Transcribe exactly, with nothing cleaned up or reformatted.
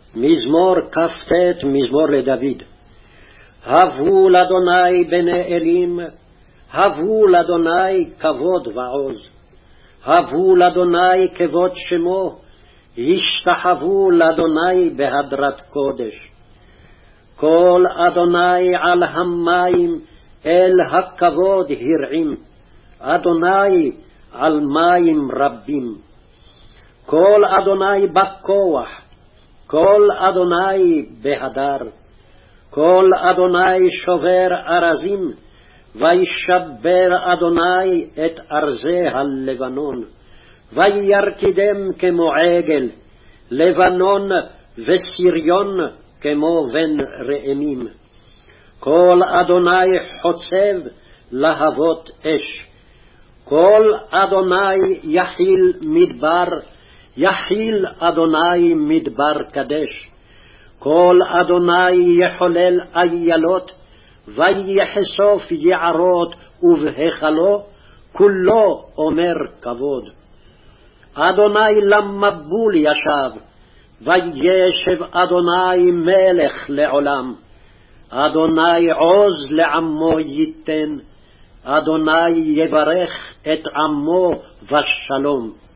מזמור כ"ט, מזמור לדוד. הבו לאדוני בני אלים, הבו לאדוני כבוד ועוז. הבו לאדוני כבוד שמו, השתחוו לאדוני בהדרת קודש. כל אדוני על המים אל הכבוד הרעים, אדוני על מים רבים. כל אדוני בכוח, כל אדוני בהדר. כל אדוני שובר ארזים, וישבר אדוני את ארזי הלבנון. וירקידם כמו עגל, לבנון וסריון כמו בן ראמים. כל אדוני חוצב להבות אש. כל אדוני יחיל מדבר, יחיל אדוני מדבר קדש. כל אדוני יחולל איילות, ויחשוף יערות ובהיכלו, כולו אומר כבוד. אדוני למבול ישב, וישב אדוני מלך לעולם. אדוני עוז לעמו ייתן, אדוני יברך את עמו בשלום.